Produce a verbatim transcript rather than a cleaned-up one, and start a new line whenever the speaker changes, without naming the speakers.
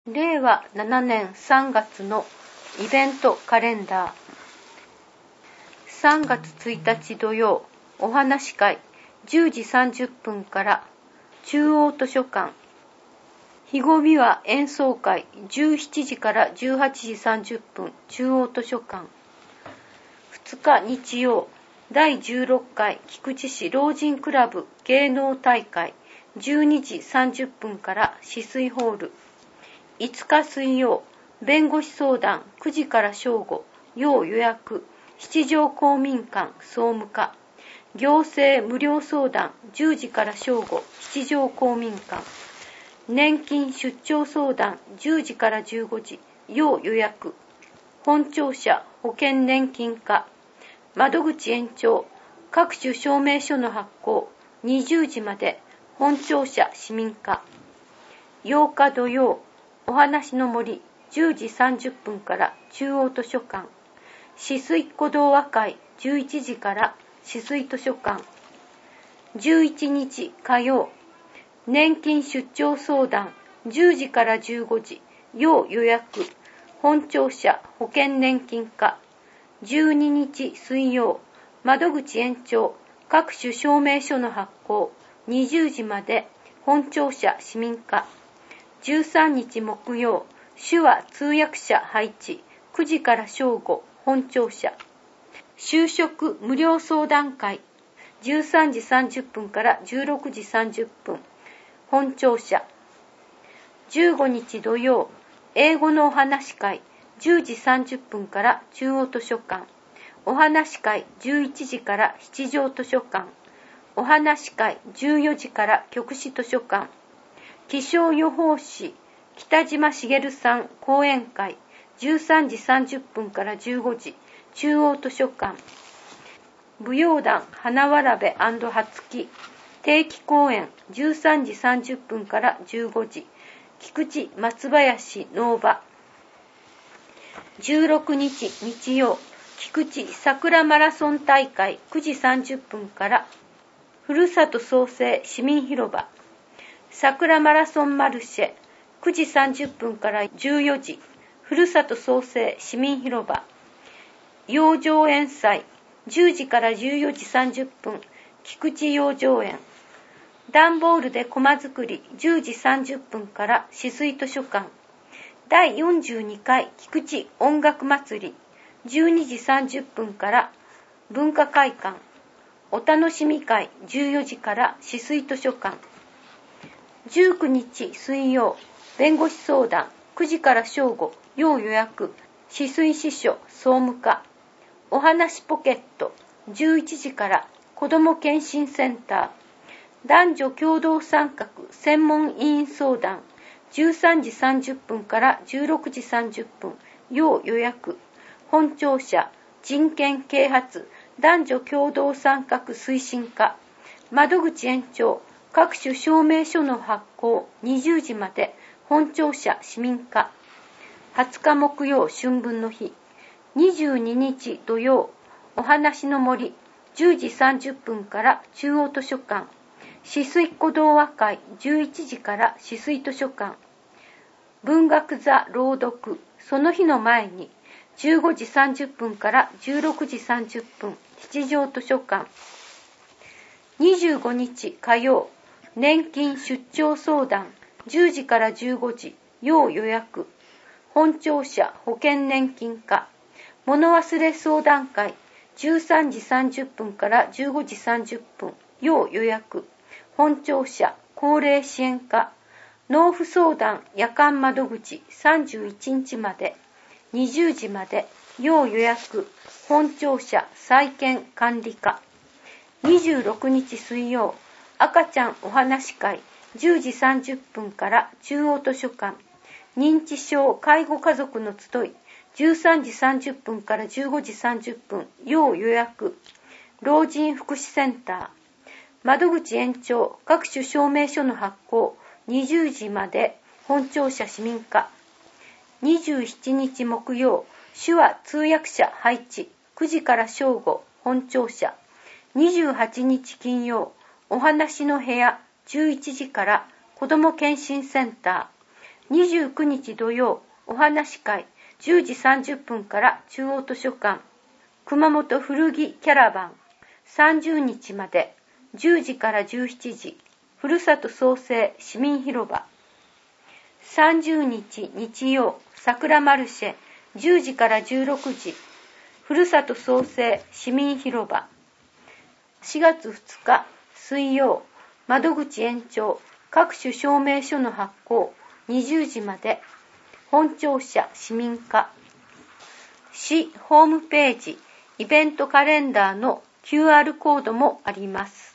れいわななねんさんがつのイベントカレンダー。さんがつついたち土曜、お話会じゅうじさんじゅっぷんから中央図書館。日ごびは演奏会じゅうしちじからじゅうはちじさんじゅっぷん中央図書館。ふつか日曜、だいじゅうろっかい菊池市老人クラブ芸能大会じゅうにじさんじゅっぷんから止水ホール。いつか水曜、弁護士相談くじから正午、要予約、七条公民館総務課。行政無料相談じゅうじから正午、七条公民館。年金出張相談じゅうじからじゅうごじ、要予約。本庁舎保険年金課。窓口延長、各種証明書の発行、にじゅうじまで、本庁舎市民課。ようか土曜、お話の森じゅうじさんじゅっぷんから中央図書館。止水鼓動和会じゅういちじから止水図書館。じゅういちにち火曜、年金出張相談じゅうじからじゅうごじ、要予約、本庁舎保険年金課。じゅうににち水曜、窓口延長、各種証明書の発行、にじゅうじまで、本庁舎市民課。じゅうさんにち木曜、手話通訳者配置、くじから正午、本庁舎。就職無料相談会、じゅうさんじさんじゅっぷんからじゅうろくじさんじゅっぷん、本庁舎。じゅうごにち土曜、英語のお話会、じゅうじさんじゅっぷんから中央図書館。お話会じゅういちじから七条図書館。お話会じゅうよじから局市図書館。気象予報士北島茂さん講演会じゅうさんじさんじゅっぷんからじゅうごじ、中央図書館。舞踊団花わらべはつき定期公演じゅうさんじさんじゅっぷんからじゅうごじ、菊池松林能場。じゅうろくにち日曜、菊池桜マラソン大会くじさんじゅっぷんからふるさと創生市民広場。桜マラソンマルシェくじさんじゅっぷんからじゅうよじ、ふるさと創生市民広場。養生園祭じゅうじからじゅうよじさんじゅっぷん、菊池養生園。段ボールでコマ作りじゅうじさんじゅっぷんから止水図書館。だいよんじゅうにかい菊池音楽祭りじゅうにじさんじゅっぷんから文化会館。お楽しみ会じゅうよじから止水図書館。じゅうくにち水曜、弁護士相談くじから正午、要予約、止水支所総務課。お話ポケットじゅういちじから子ども健診センター。男女共同参画専門委員相談じゅうさんじさんじゅっぷんからじゅうろくじさんじゅっぷん、要予約。本庁舎人権啓発男女共同参画推進課。窓口延長、各種証明書の発行にじゅうじまで、本庁舎市民課。はつか木曜春分の日。にじゅうににち土曜、お話の森じゅうじさんじゅっぷんから中央図書館。止水鼓動和会じゅういちじから止水図書館。文学座朗読、その日の前にじゅうごじさんじゅっぷんからじゅうろくじさんじゅっぷん、七条図書館。にじゅうごにち火曜、年金出張相談じゅうじからじゅうごじ、要予約。本庁舎保険年金課。物忘れ相談会じゅうさんじさんじゅっぷんからじゅうごじさんじゅっぷん、要予約。本庁舎高齢支援課。納付相談夜間窓口さんじゅういちにちまで、にじゅうじまで、要予約。本庁舎再建管理課。にじゅうろくにち水曜、赤ちゃんお話会じゅうじさんじゅっぷんから中央図書館。認知症介護家族の集いじゅうさんじさんじゅっぷんからじゅうごじさんじゅっぷん、要予約。老人福祉センター。窓口延長、各種証明書の発行にじゅうじまで、本庁舎市民課。にじゅうしちにち木曜、手話通訳者配置くじから正午、本庁舎。にじゅうはちにち金曜、お話の部屋じゅういちじから子ども健診センター。 にじゅうくにち土曜、お話会じゅうじさんじゅっぷんから中央図書館熊本古着キャラバン。さんじゅうにちまでじゅうじからじゅうしちじ、ふるさと創生市民広場。さんじゅうにち日曜、桜マルシェじゅうじからじゅうろくじ、ふるさと創生市民広場。しがつふつか水曜、窓口延長各種証明書の発行にじゅうじまで、本庁舎市民課。市ホームページイベントカレンダーの キューアール コードもあります。